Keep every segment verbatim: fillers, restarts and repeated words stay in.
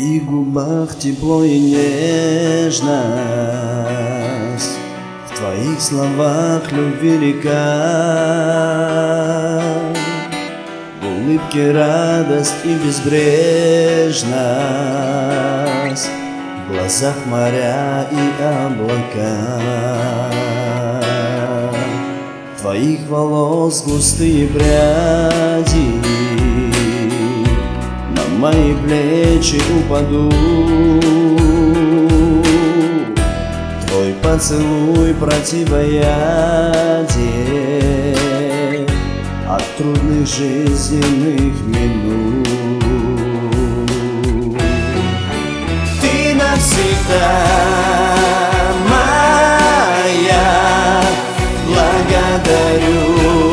твоих губах тепло и нежность, в твоих словах любви река, в улыбке радость и безбрежность, в глазах моря и облака. Твоих волос густые пряди на мои плечи упадут, твой поцелуй противоядие от трудных жизненных минут. Ты навсегда моя, благодарю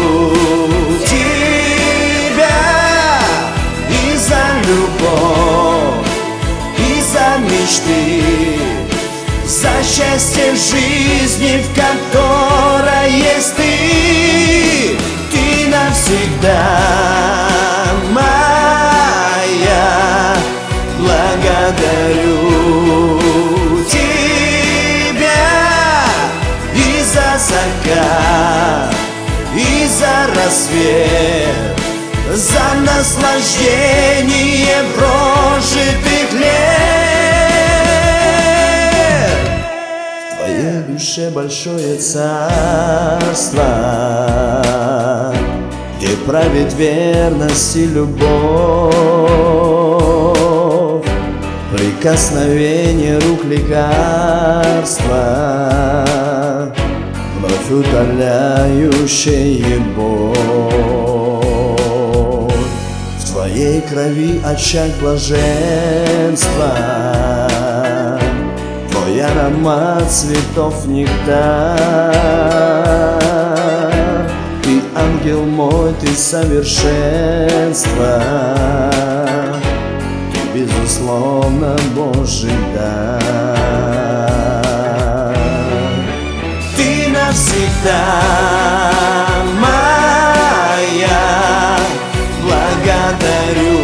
тебя и за любовь, и за мечты, за счастье жизни, в которой есть ты. Ты навсегда моя, благодарю тебя и за закат, и за рассвет, за наслаждение прожитых лет. В твоей душе большое царство, где правит верность и любовь, прикосновение рук лекарства, вновь утоляющее боль. В твоей крови очаг блаженства, твой аромат цветов нектар. Ты ангел мой, ты совершенство, ты безусловно Божий дар. Ты навсегда моя, благодарю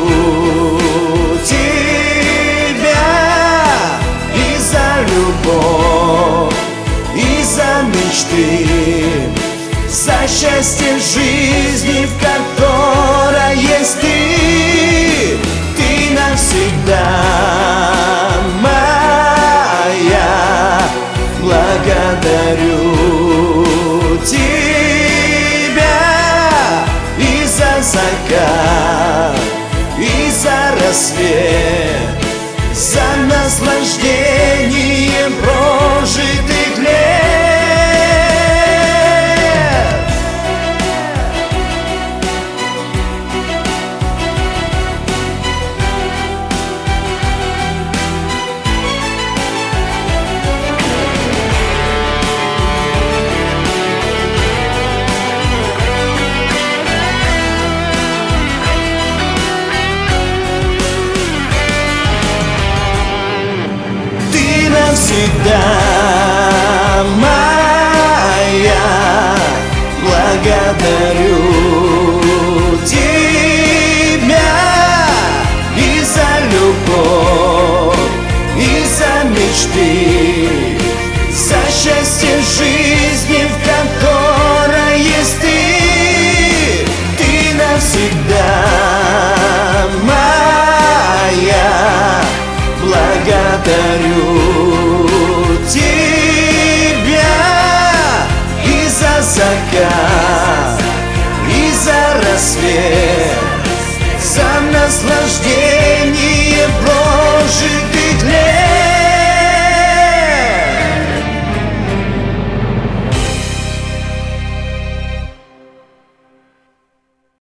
тебя и за любовь, и за мечты, за счастье жизни, в которой есть ты. Ты навсегда моя, благодарю тебя и за закат, и за рассвет, за наслаждение прожитых лет. Всегда моя, благодарю тебя и за любовь, и за мечты, за счастье жизни, в которой есть ты. Ты навсегда моя, благодарю тебя и за закат, и за рассвет, за наслаждение прожитых